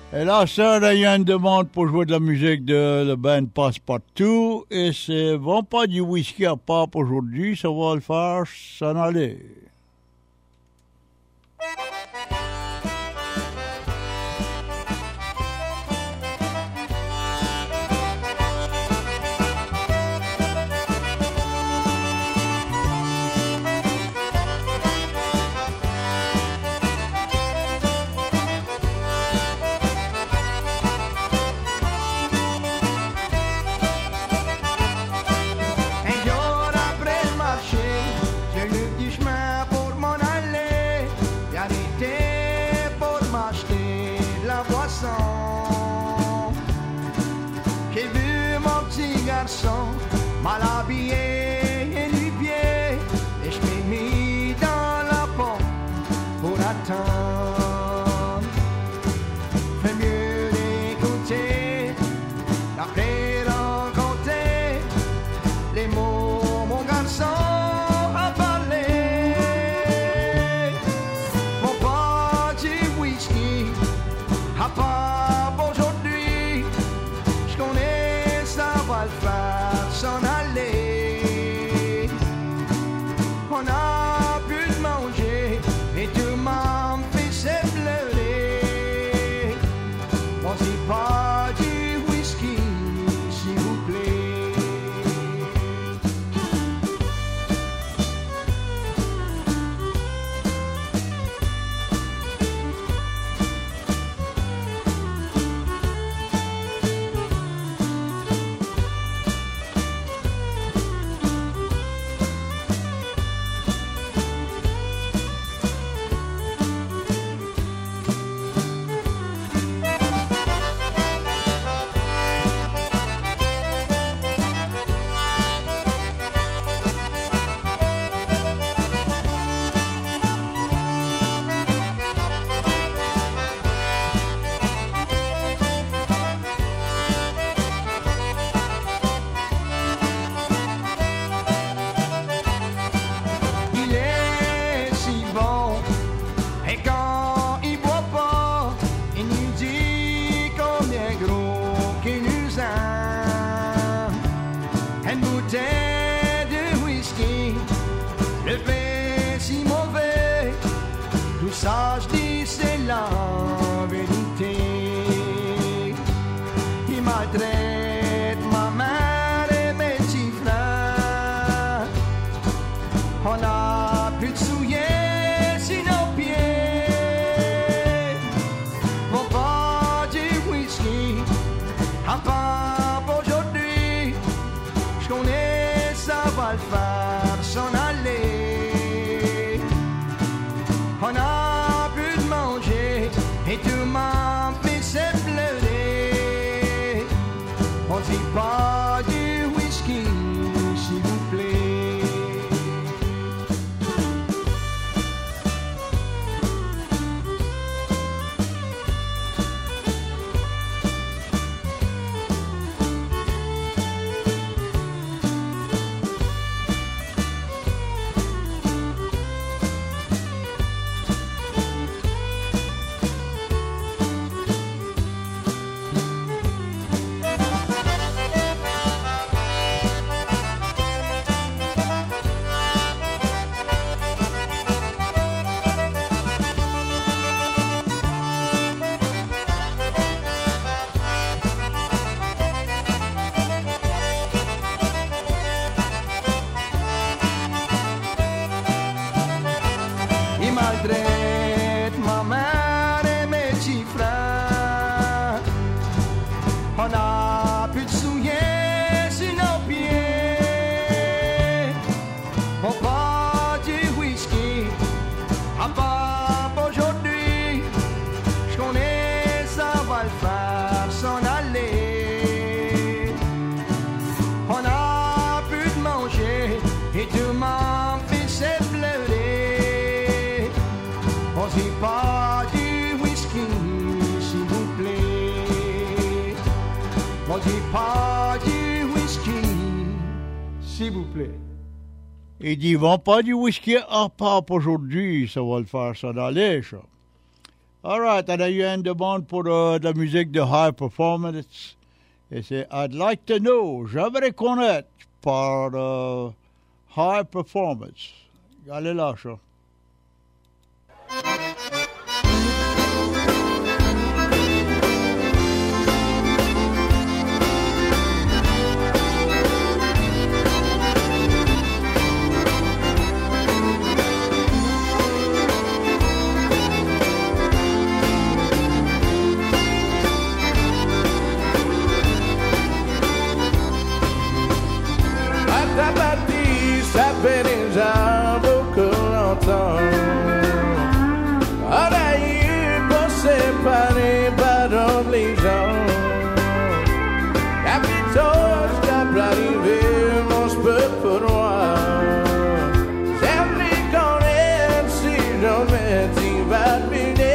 Et là, ça, il y a une demande pour jouer de la musique de le band Passepartout. Et c'est vraiment pas du whisky à part aujourd'hui, ça va le faire s'en aller. Mal habillé et nu-pied, et je m'ai mis dans la porte pour attendre. Fait mieux d'écouter, d'après rencontrer les mots, mon garçon a parlé. Mon pas du whisky, à part aujourd'hui, je connais ça va le faire s'en aller. On a pu de manger et tout m'en fait pleurer. On dit pas du whisky, s'il vous plaît. Ça, je dis, c'est la vérité. Il maltraite ma mère et mes petits frères. On a plus de souliers sur nos pieds. Mon pas du whisky, à part aujourd'hui, je connais ça va le faire s'en aller. On a pu de manger et tout m'en fait pleurer. On dit pas du whisky, s'il vous plaît. Maltraite ma mère et mes petits frères. On a plus de souliers sur nos pieds. On pas du whisky, à part aujourd'hui. Je connais ça va le faire s'en aller. On a plus de manger et tout m'en fait pleurer. On dit pas du whisky, s'il vous plaît. On dit pas du whisky, s'il vous plaît. Il dit, vend pas du whisky à part aujourd'hui, ça va le faire s'en aller, ça. All right, and il y a une demande pour de la musique de High Performance. Et c'est I'd like to know, j'aimerais connaître par High Performance. Allez là, ça. Ça fait déjà beaucoup longtemps. On a eu pour séparer par obligeant. Capitole, je t'ai arrivé, mon peu pour moi. J'aimerais connaître si jamais tu vas finir.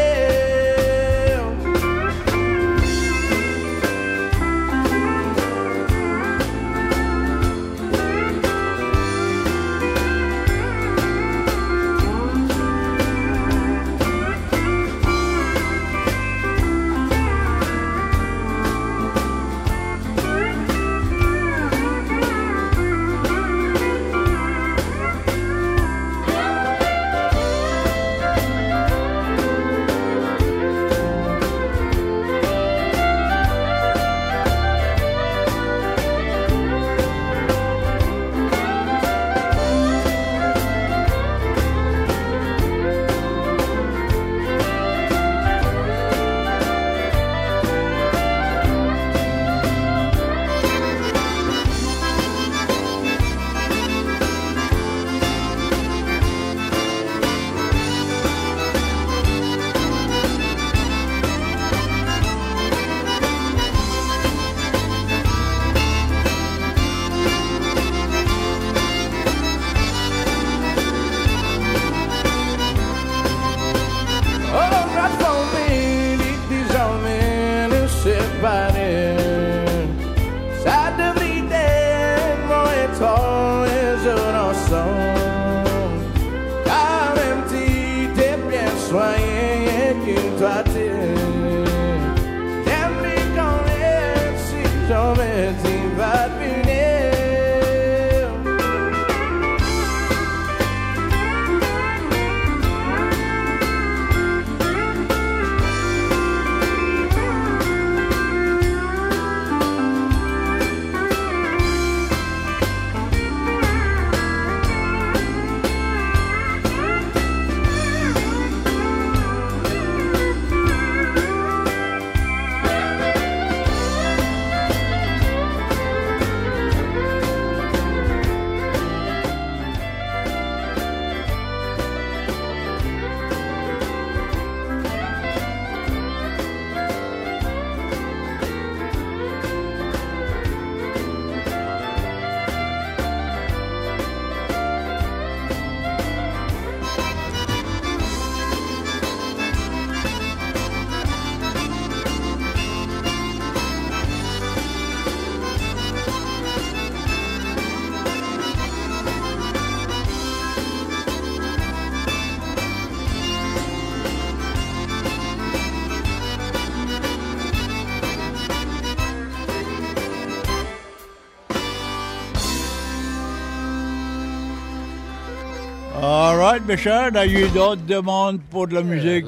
All right, mes chers, il y a eu d'autres demandes pour de la musique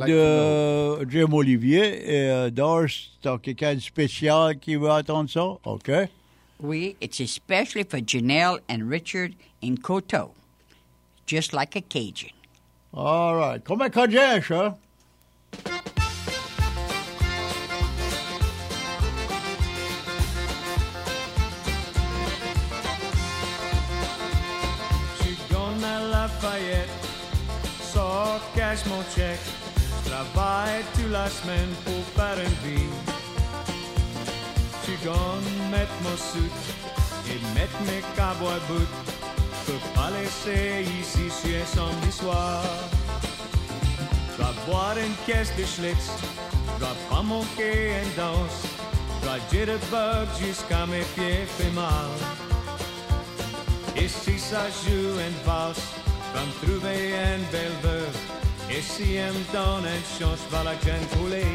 de Jim Olivier. Et Doris, t'as quelqu'un de spécial qui veut entendre ça? OK. Oui, it's especially for Janelle and Richard in Coteau. Just like a Cajun. All right. Comme un Cajun, ça? Sors, cache mon chèque. Je travaille toute la semaine pour faire une vie. Tu gagnes mettre mon soute et mettre mes cowboy boots. Peux pas laisser ici sur un samedi soir. Je dois boire une caisse de Schlitz. Je dois pas manquer une danse. Je dois jitterbug jusqu'à mes pieds fait mal. Et si ça joue une valse, va me trouver une belle veuve Et si elle me donne une chance, va la jeune couler.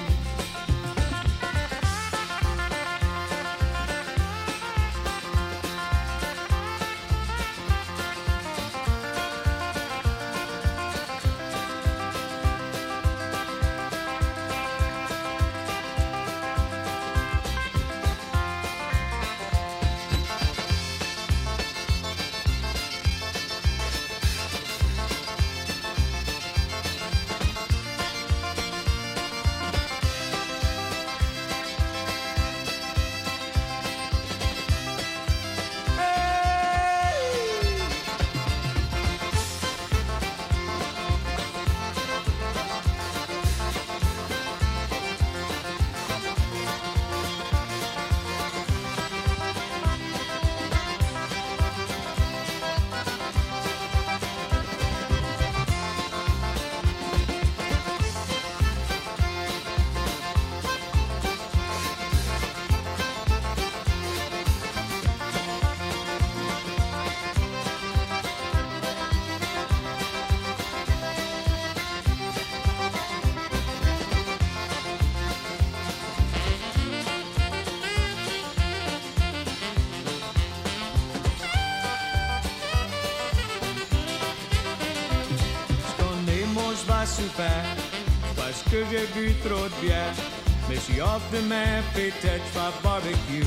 Super, parce que j'ai bu trop de bière. Mais si off demain, peut-être faire barbecue.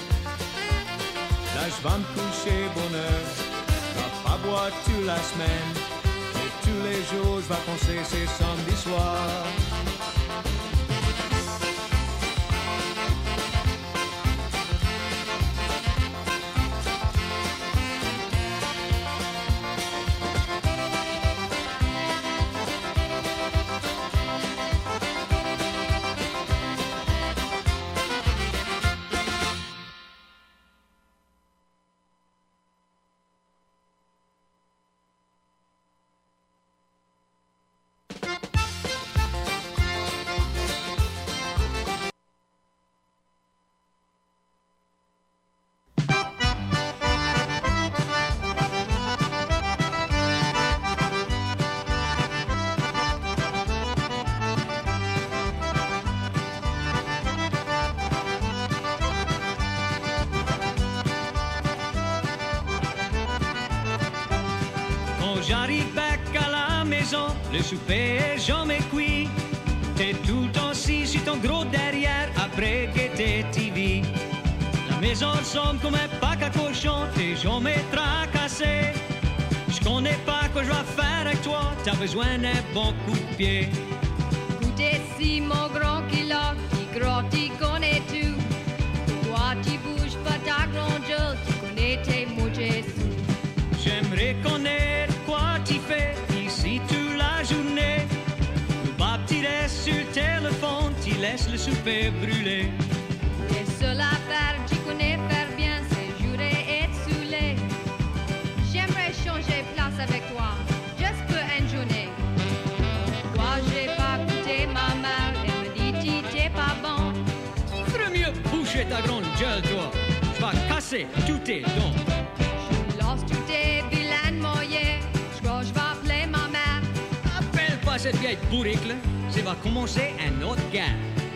Là, je vais me coucher bonne heure. Je vais pas boire toute la semaine. Et tous les jours, je vais penser c'est samedi soir. J'arrive back à la maison, le souper est jamais cuit. T'es tout le temps assis sur ton gros derrière après que t'es TV. La maison ressemble comme un pack à cochon, t'es jamais tracassé. Je connais pas quoi je vais faire avec toi, t'as besoin d'un bon coup de pied. Écoutez si mon grand kilote, qui grotte, il connaît tout. Toi tu bouges pas ta grande gueule, tu connais tes mots Jésus. J'aimerais connaître quoi tu fais ici toute la journée. Le bas tu restes sur le téléphone, tu laisses le souper brûler. Les seules affaires que tu connais faire bien, c'est jurer et être saoulé. J'aimerais changer place avec toi, juste pour une journée. Toi j'ai pas goûté ma mère, elle me dit tu t'es pas bon. Tu ferais mieux boucher ta grande gueule toi, je vais casser tous tes dents. Tous tes vilaines moyens, je crois que je vais appeler ma mère. Appelle pas cette vieille bourrique là, ça va commencer un autre guerre.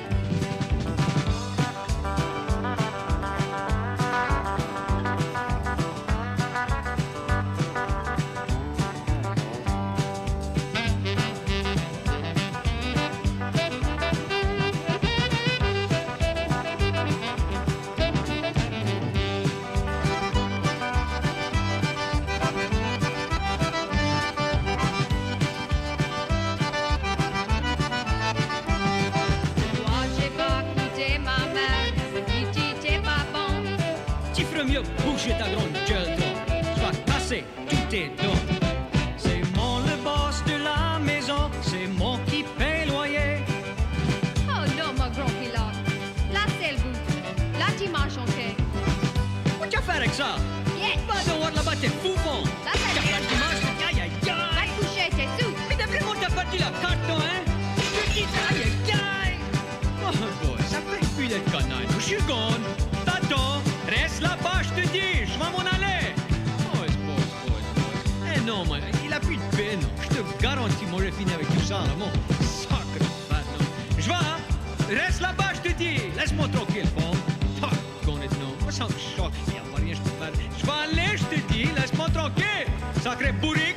Bouger ta grande gueule, toi. Je vais casser tous tes dents. C'est moi le boss de la maison, c'est moi qui paye loyer. Oh non, mon grand pilote. Là, c'est le bout. Là, tu marches en quai. Qu'est-ce que tu vas faire avec ça? Yes. Va devoir là-bas, t'es fou-bon. Là, ça Car là, tu marches, aïe, aïe, va aïe. te coucher, t'es sous. Mais d'après moi, t'as pas dit la carte, toi, hein? Je te dis, aïe, aïe, aïe. Oh, boy, ça fait plus les canailles. Je suis gone. T'attends. Reste là-bas, je te dis, je vais m'en aller. Oh, boss. Eh non, man, il a plus de peine, je te garantis m'aurais fini avec tout ça, là, mon sacre bâton. Je vais, reste là-bas, je te dis. Laisse-moi tranquille, femme. Fuck, connais non. Moi, ça me choque, il n'y a rien, je peux faire. Je vais aller, je te dis. Laisse-moi tranquille. Sacré bourrique.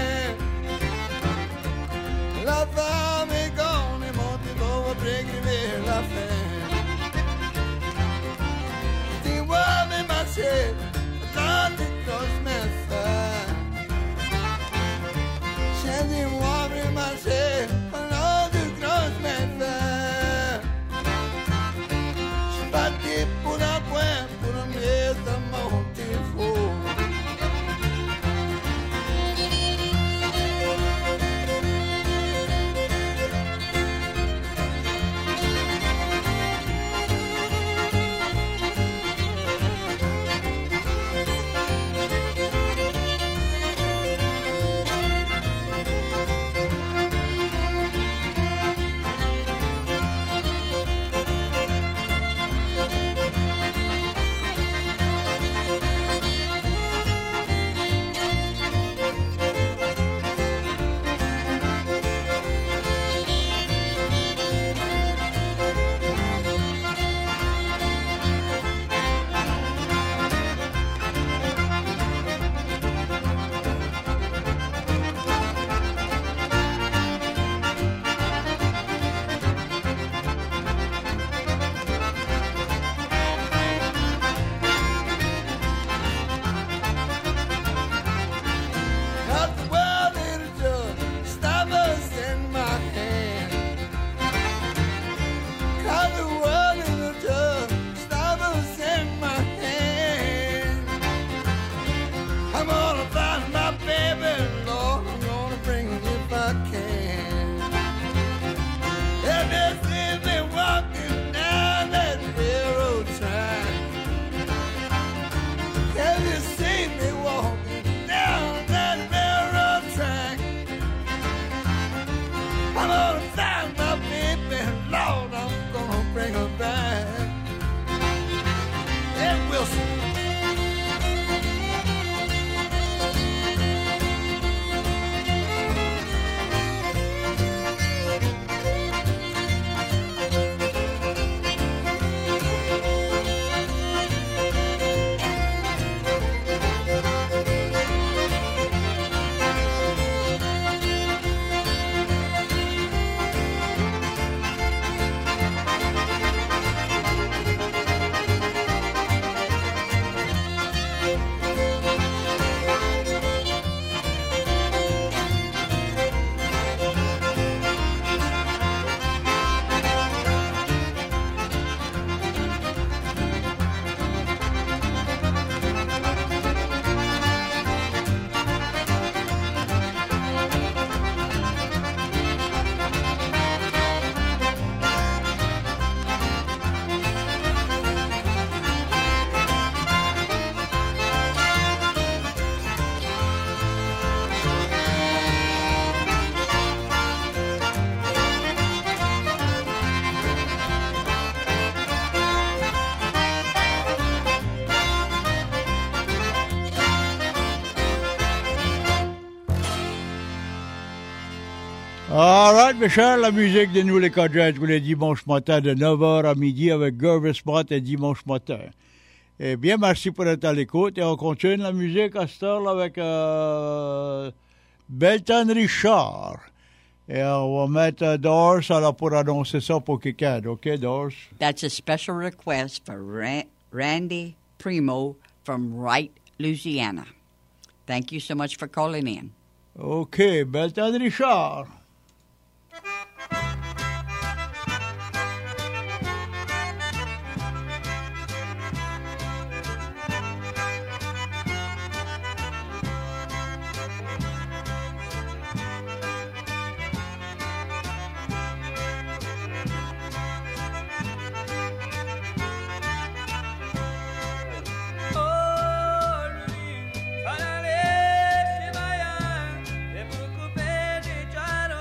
La fame est gone et mon beau break rivière. Deus. All right, Michel, la musique de Nous les Codgers tous les dimanches matins de 9h à midi avec Gervis Mott et dimanche matin. Eh bien, merci pour être à l'écoute et on continue la musique à cette heure avec Belton Richard. Et on va mettre Doris alors pour annoncer ça pour quelqu'un. OK, Doris? That's a special request for Randy Primo from Wright, Louisiana. Thank you so much for calling in. OK, Belton Richard. Try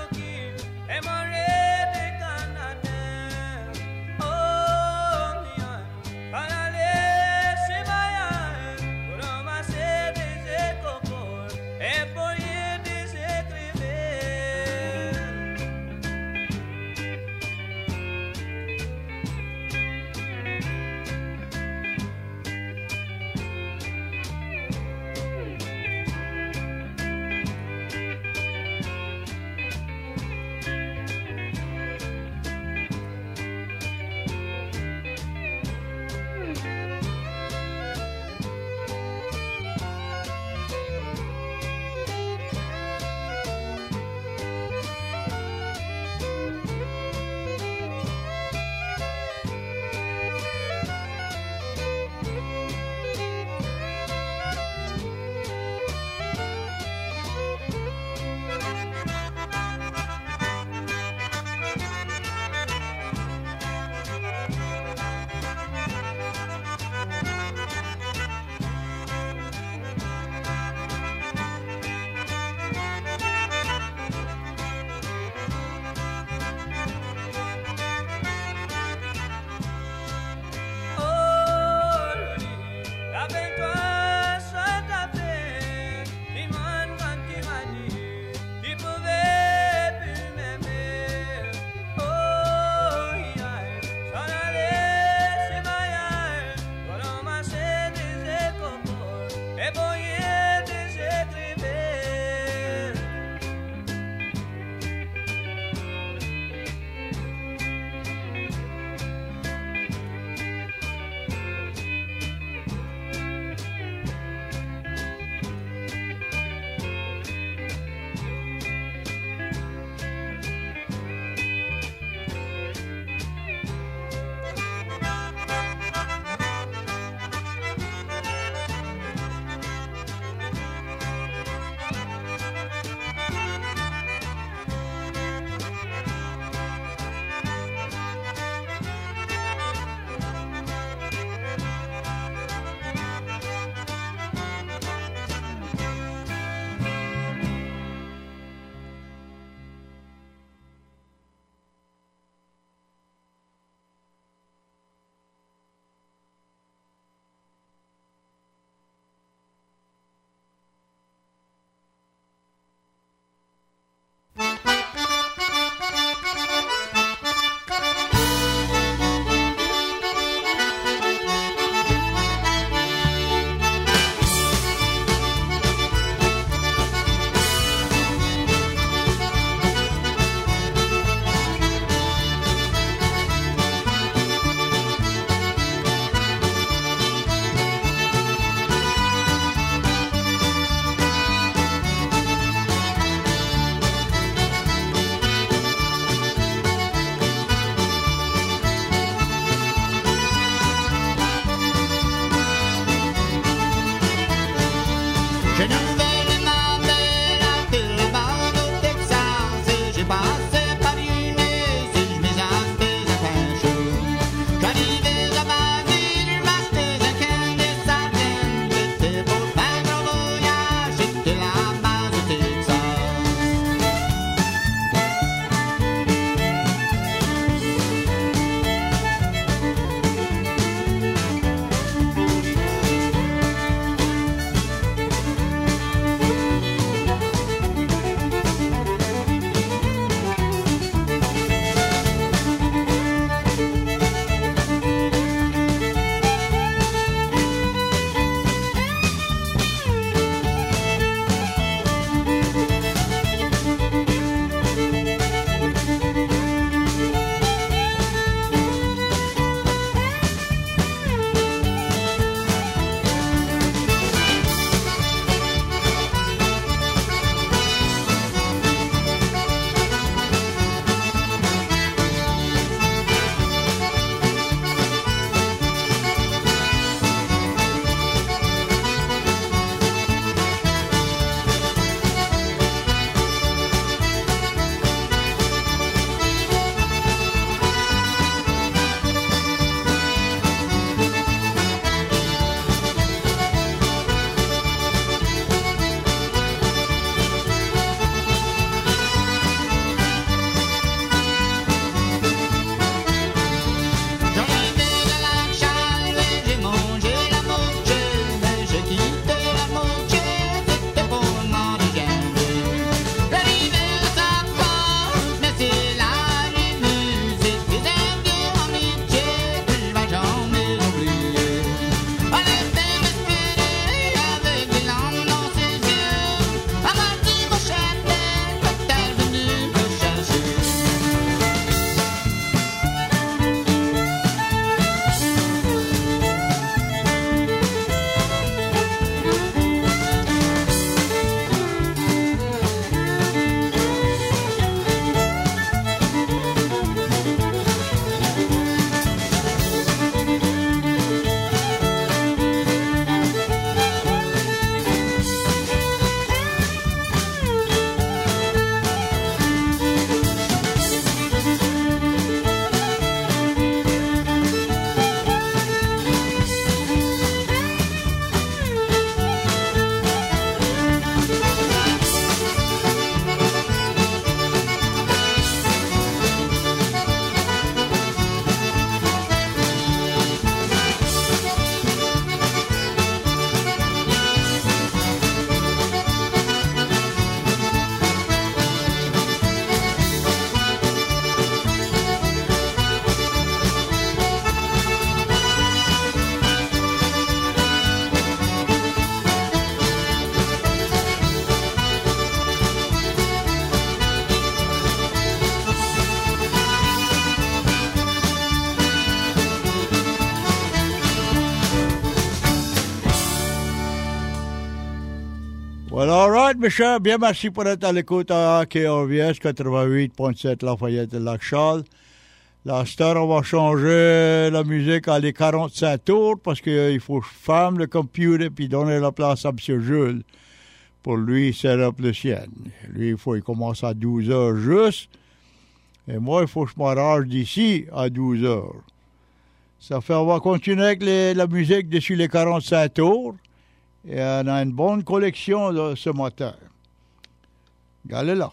Well, all right, mes chers. Bien, merci pour être à l'écoute à KRVS 88.7 Lafayette et Lac-Charles. La star, on va changer la musique à les 45 tours parce qu'il faut fermer le computer puis donner la place à M. Jules pour lui set up le sien. Lui, il commence à 12 heures juste. Et moi, il faut que je m'arrange d'ici à 12 heures. Ça fait, on va continuer avec la musique dessus les 45 tours. Et on a une bonne collection là, ce matin. Regardez là.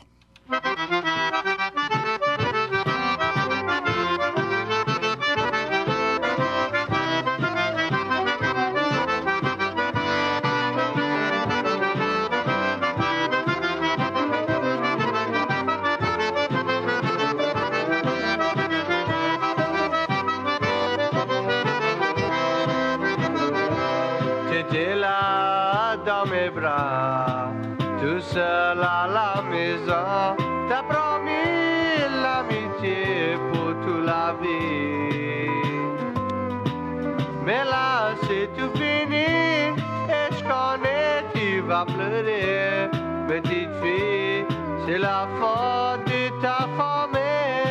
T'étais là dans mes bras, tout seul à la maison. T'as promis l'amitié pour toute la vie. Mais là c'est tout fini, et je connais tu vas pleurer. Petite fille, c'est la faute de ta famille.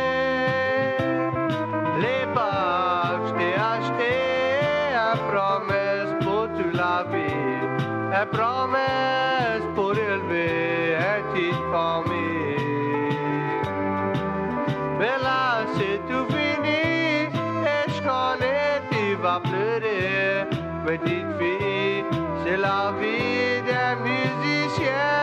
Les bagues je t'ai acheté, une promesse pour toute la vie, une promesse pour élever une petite famille. Mais là c'est tout fini, et je connais tu vas pleurer. Petite fille, c'est la vie d'un musicien.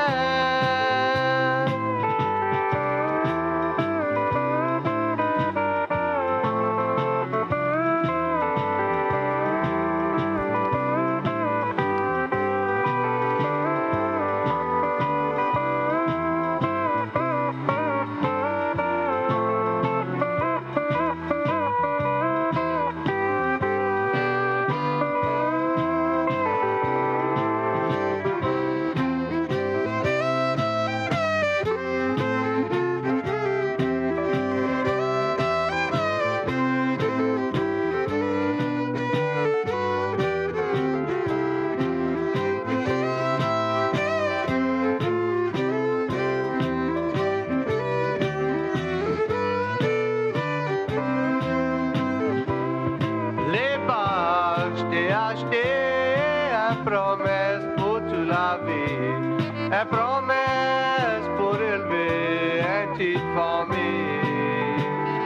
Les bagues, je t'ai acheté une promesse pour toute la vie, une promesse pour élever une petite famille.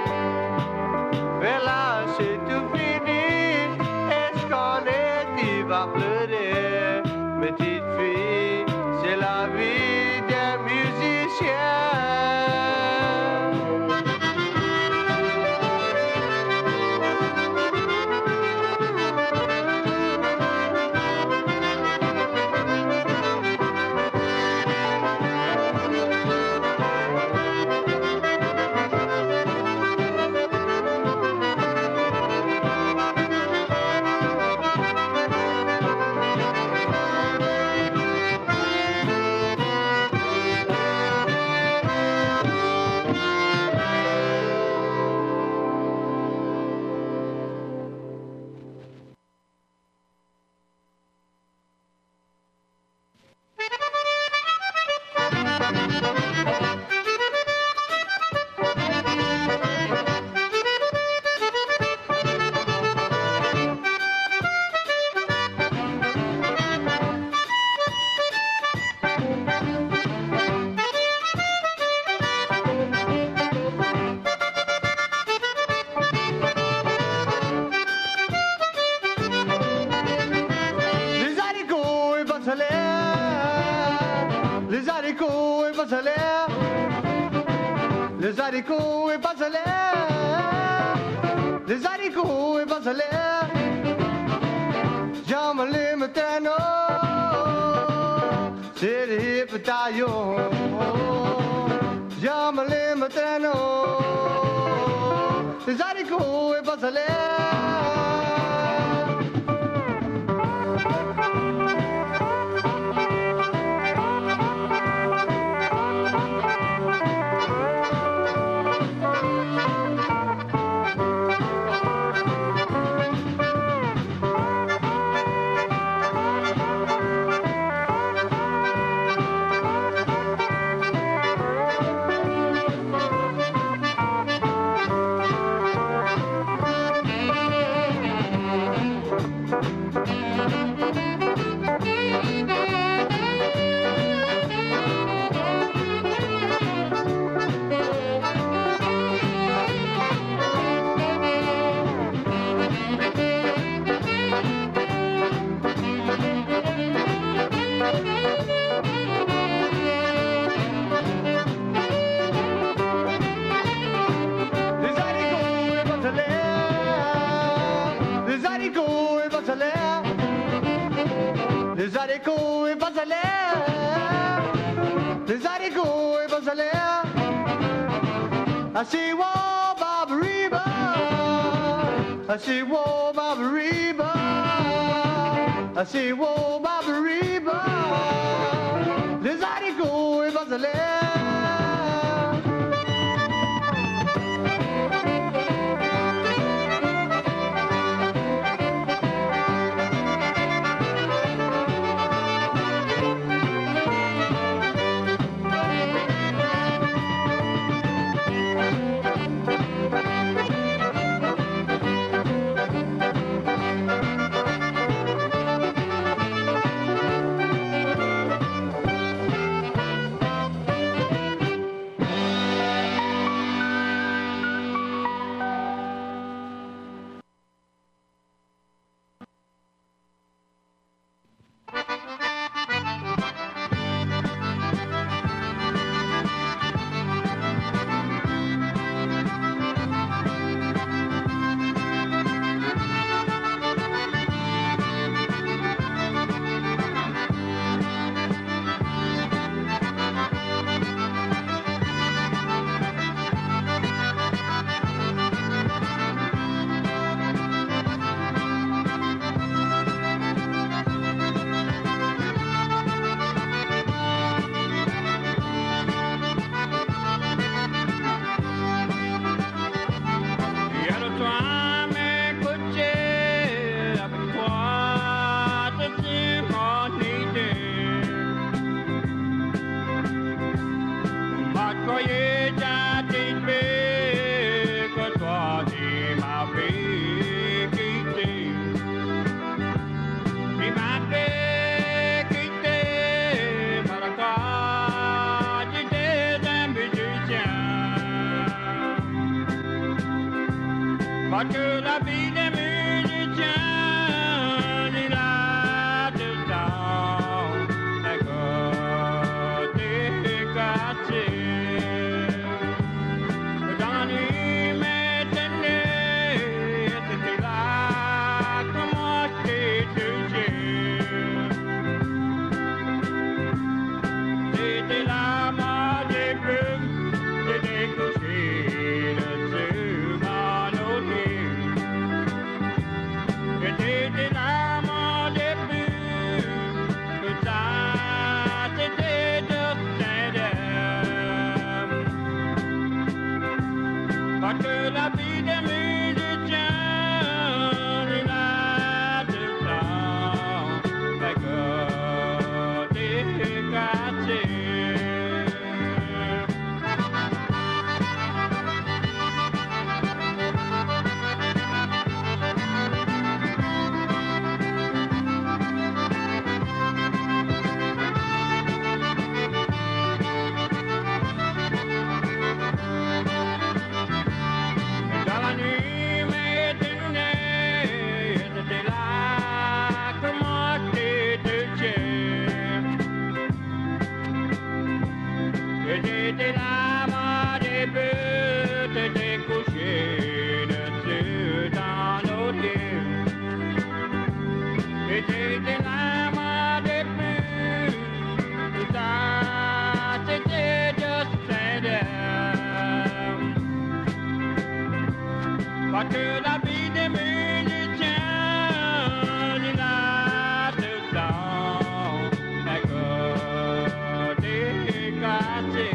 Mais là c'est tout fini, et je connais tu vas pleurer. Petite fille, c'est la vie d'un musicien. Les haricots et pas salaire, les haricots et pas salaire, les haricots et pas salaire. J'aime les matins, c'est les bataillons. J'aime les matins, les haricots et pas salaire. Les haricots et bas à l'air, les haricots et bas à l'air. I see war Barbariba, I see war Barbariba, I see war Barbariba. Les haricots et bas à l'air. Que la vie des musiciens, il a du temps à côté caché. Dans la nuit m'étonnait, c'était là que moi j'étais touché. C'était là, moi j'ai pu, j'étais couché dessus mon lit. C'était là mon début, que ça c'était juste un rêve. Parce que la vie des musiciens, il a du temps à côté caché. Dans la nuit m'étonnait, c'était là que moi j'étais touché. C'était là mon début, t'étais couché dessus dans l'autre lit. C'était là mon début, tout ça c'était juste un rêve. Parce que la vie des musiciens, il a du temps à côté caché.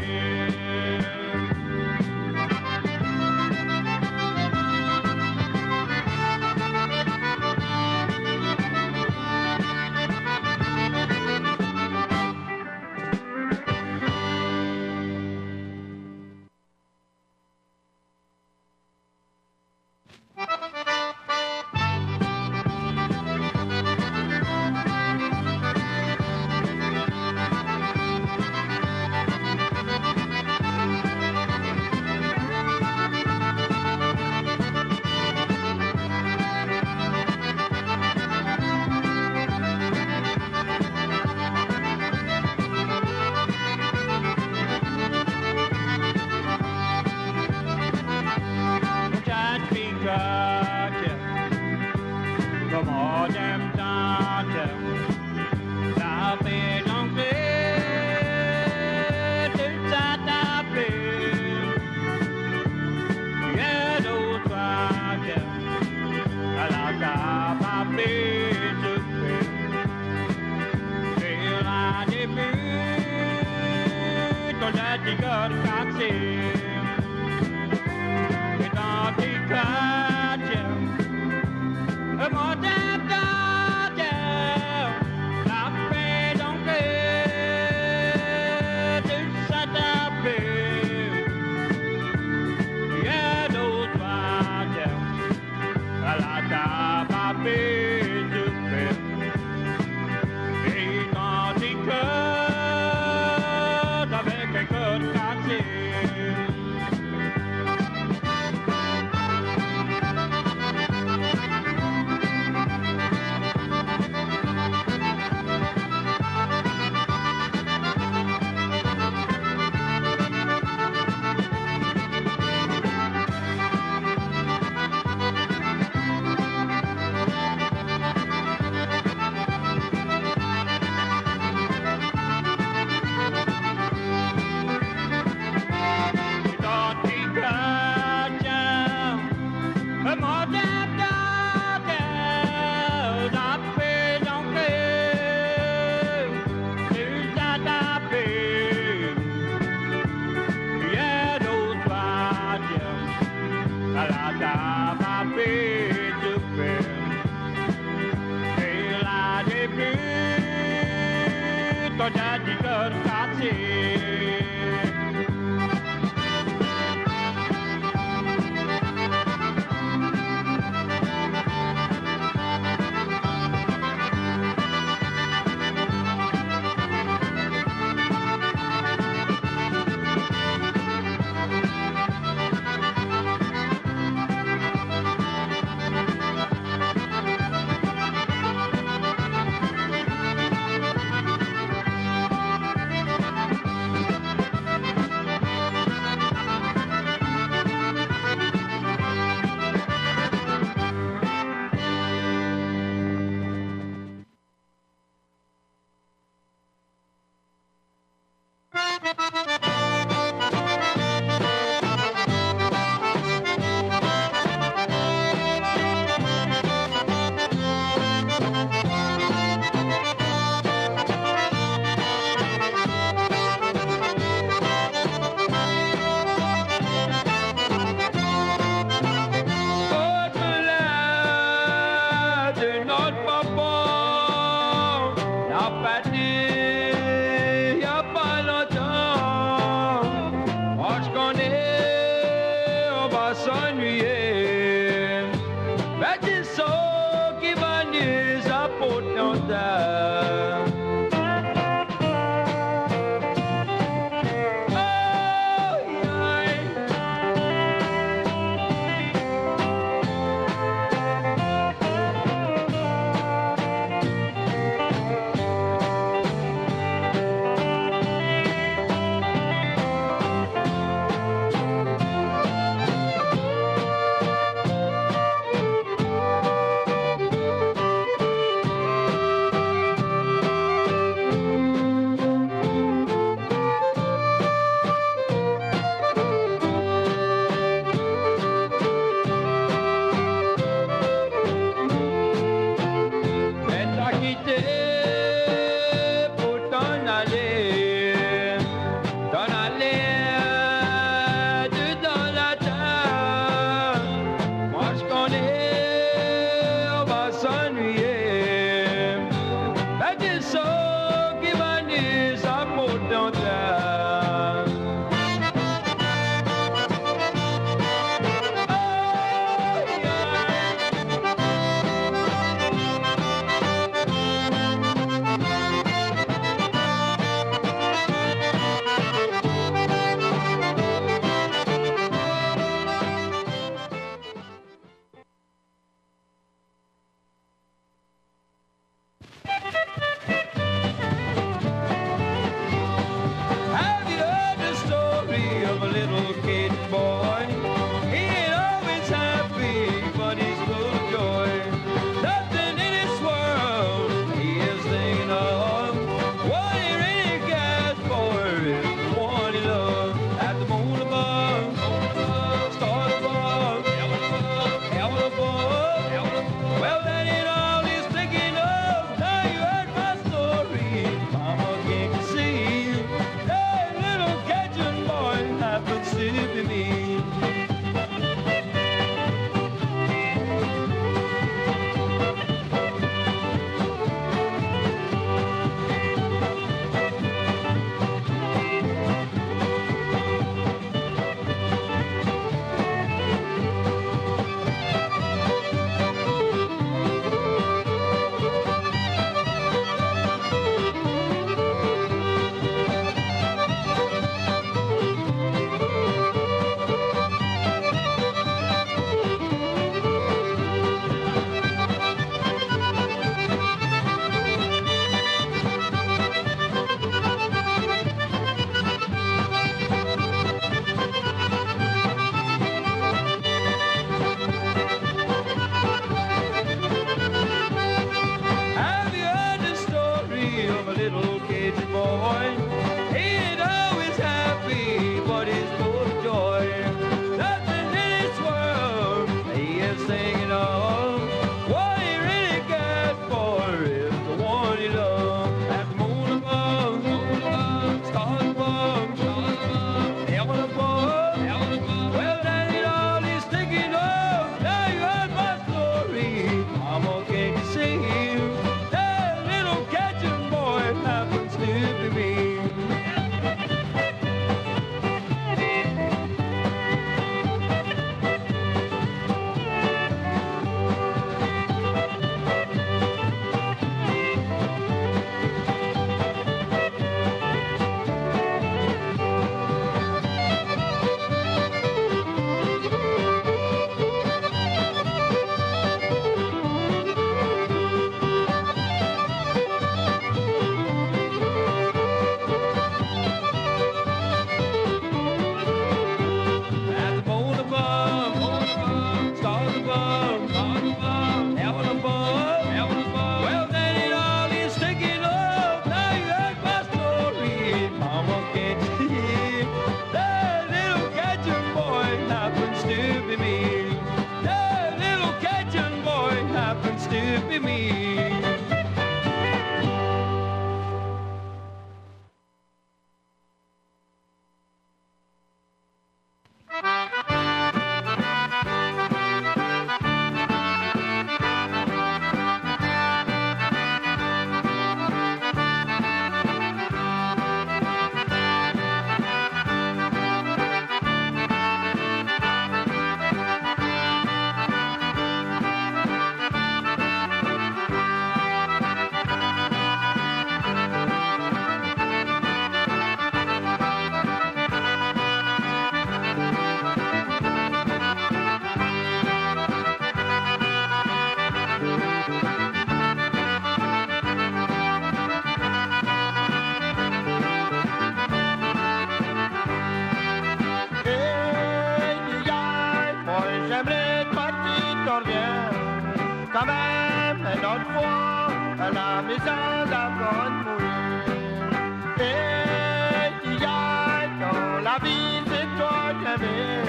la maison d'avant de mourir. Et tu y a dans la vie, c'est toi qui aimais.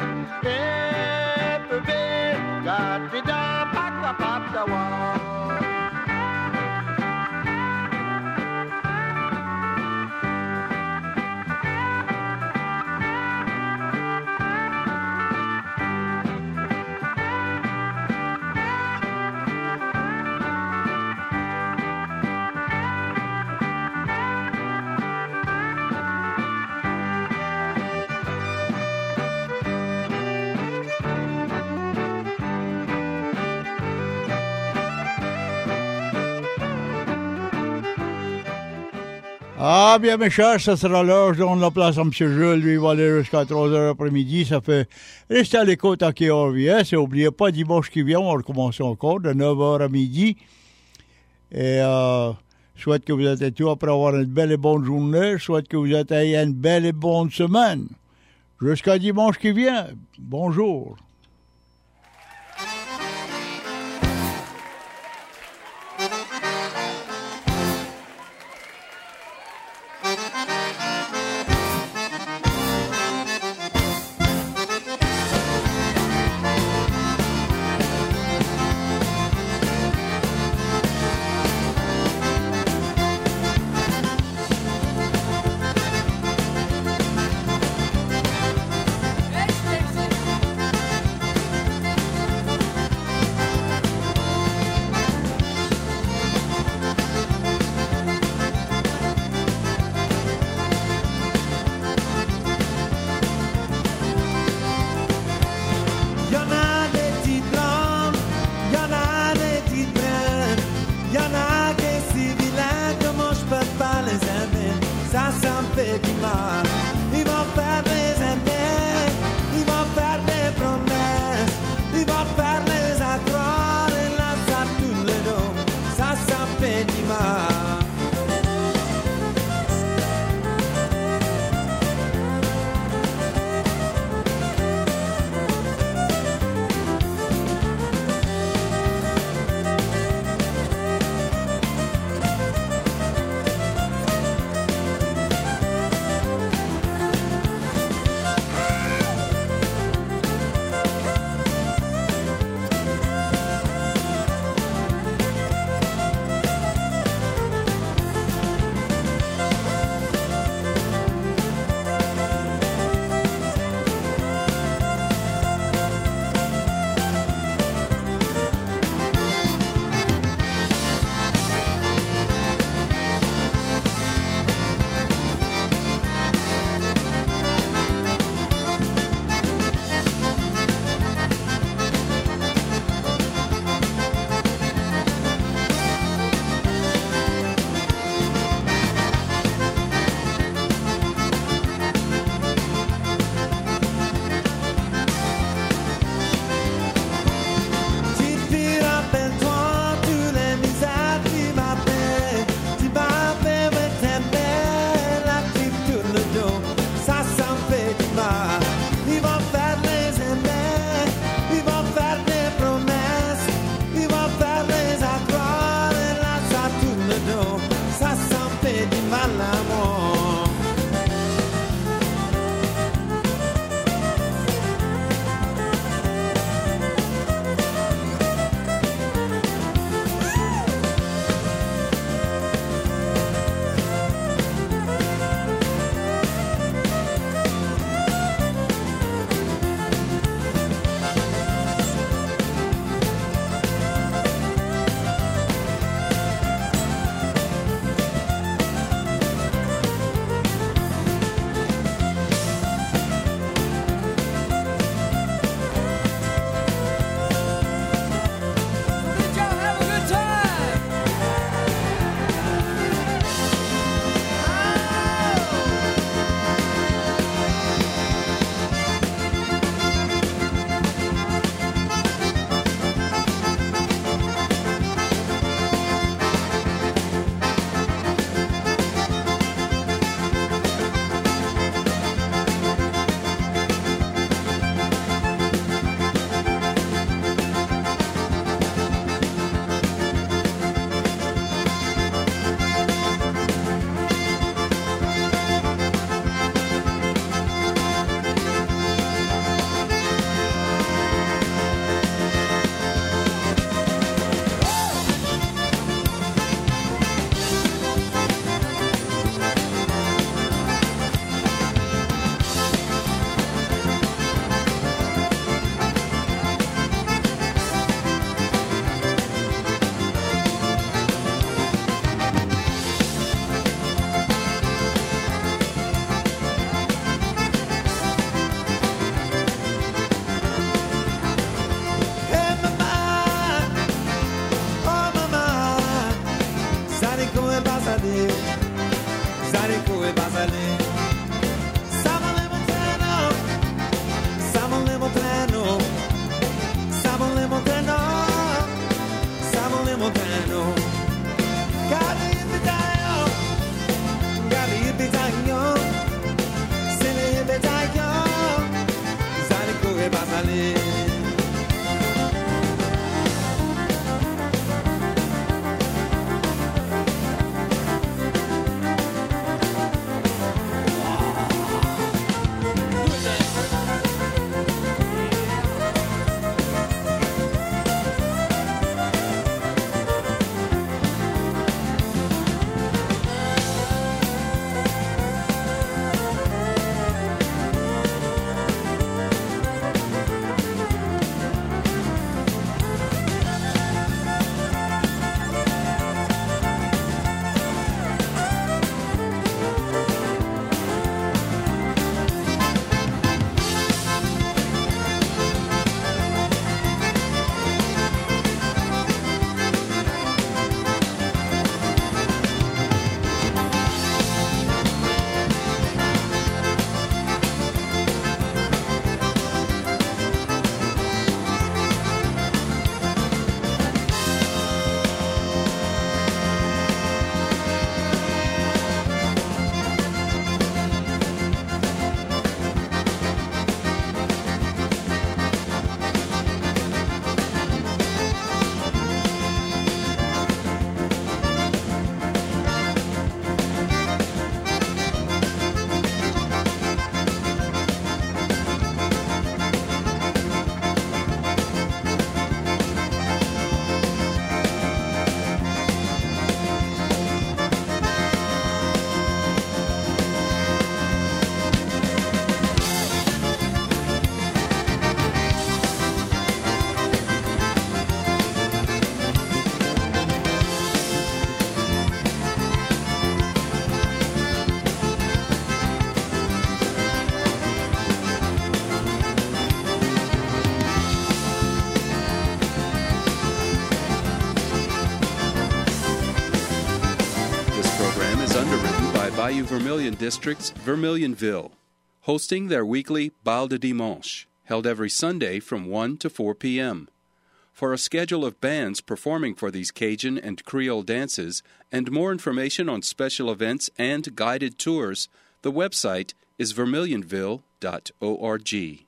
Et bébé, garde tes dents, pas capable d'avoir. Ah, bien, mes chers, ça sera l'heure. Je donne la place à M. Jules. Lui, il va aller jusqu'à 3h après-midi. Ça fait rester à l'écoute à qui on revient. Et n'oubliez pas, dimanche qui vient, on va recommencer encore de 9h à midi. Et je souhaite que vous êtes tous après avoir une belle et bonne journée. Je souhaite que vous ayez une belle et bonne semaine. Jusqu'à dimanche qui vient. Bonjour. basale, Zariko e basale. Samole montano, Samole montano, Samole montano, Samole montano. Gali ibitayo, Sele ibitayo, Zariko e basale. Bayou Vermilion District's Vermilionville, hosting their weekly Bal de Dimanche, held every Sunday from 1 to 4 p.m. For a schedule of bands performing for these Cajun and Creole dances and more information on special events and guided tours, the website is vermilionville.org.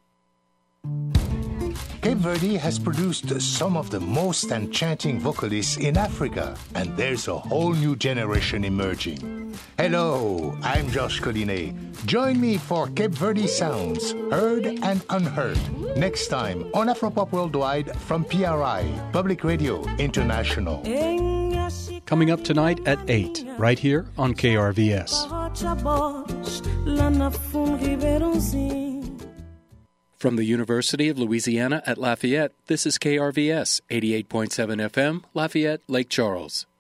Cape Verde has produced some of the most enchanting vocalists in Africa, and there's a whole new generation emerging. Hello, I'm Josh Collinet. Join me for Cape Verde Sounds, Heard and Unheard, next time on Afropop Worldwide from PRI, Public Radio International. Coming up tonight at 8, right here on KRVS. From the University of Louisiana at Lafayette, this is KRVS 88.7 FM, Lafayette, Lake Charles.